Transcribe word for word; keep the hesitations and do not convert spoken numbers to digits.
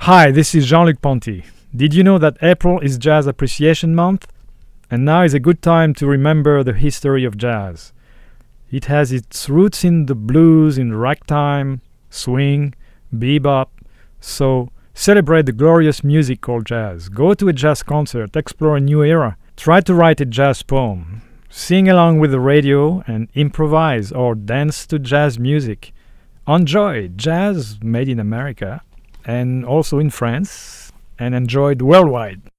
Hi, this is Jean-Luc Ponty. Did you know that April is Jazz Appreciation Month? And now is a good time to remember the history of jazz. It has its roots in the blues, in ragtime, swing, bebop. So celebrate the glorious music called jazz. Go to a jazz concert, explore a new era. Try to write a jazz poem. Sing along with the radio and improvise or dance to jazz music. Enjoy jazz made in America and also in France and enjoyed worldwide.